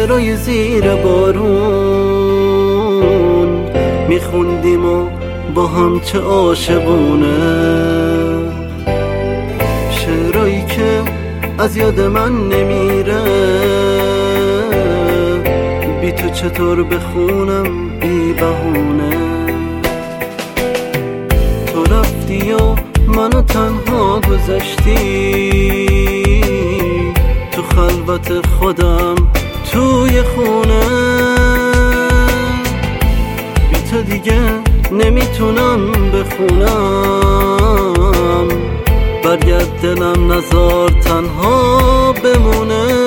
شعرهای زیر بارون میخوندیم و با هم چه عاشقونه، شعرهایی که از یاد من نمیره. بی تو چطور بخونم بی بهونه؟ تو رفتی و منو تنها گذاشتی تو خلوت خودم توی خونه. بی تو دیگه نمیتونم بخونم، برگرد دلم نزار تنها بمونه.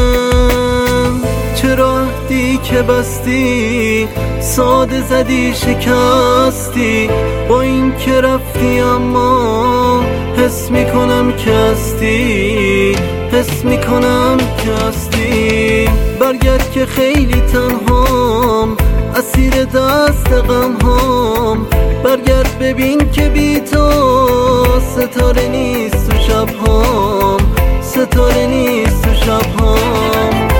چرا عهدی که بستی ساده زدی شکستی، با این که رفتی اما حس میکنم که هستی، حس میکنم که هستی. برگرد که خیلی تنهام، اسیر دست غمهام. برگرد ببین که بی تو ستاره نیست تو شبهام، ستاره نیست تو شبهام.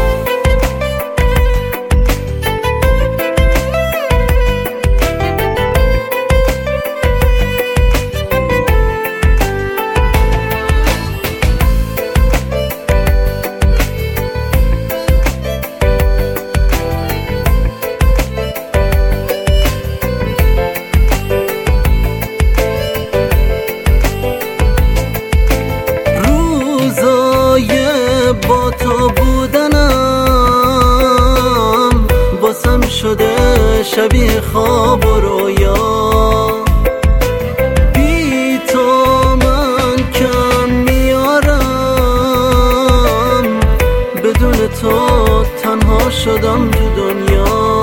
با تو بودنم واسم شده شبیه خواب و رویا. بی تو من کم میارم، بدون تو تنها شدم تو دنیا.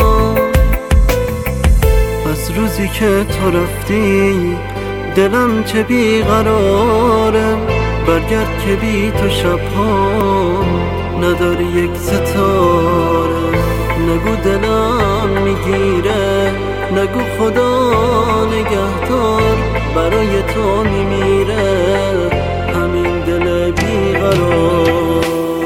از روزی که تو رفتی دلم چه بیقراره. برگرد که بی تو شبها نداری یک ستاره. نگو دلم میگیره، نگو خدا نگهدار، برای تو میمیره همین دل بیقرار.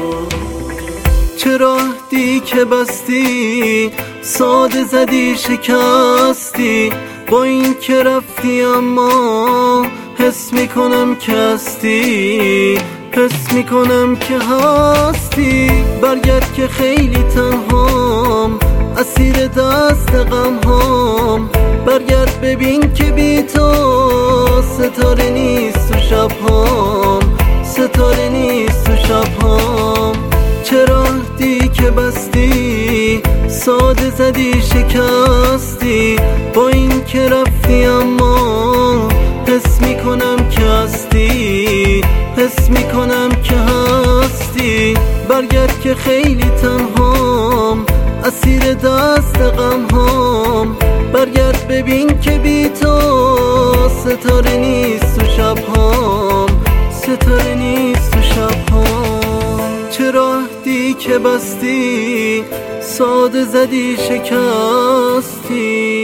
چرا عهدی که بستی ساده زدی شکستی، با این که رفتی اما حس میکنم که هستی، حس میکنم که هستی. برگرد که خیلی تنهام، اسیر دست غمهام. برگرد ببین که بی تو ستاره نیست تو شبهام، ستاره نیست تو شبهام. چرا عهدی که بستی ساده زدی شکستی، با این که رفتی اما حس میکنم که هستی، حس میکنم که هستی. برگرد که خیلی تنهام، اسیر دست غمهام. برگرد ببین که بی تو ستاره نیست تو شبهام، ستاره نیست تو شبهام. چرا عهدی که بستی ساده زدی شکستی.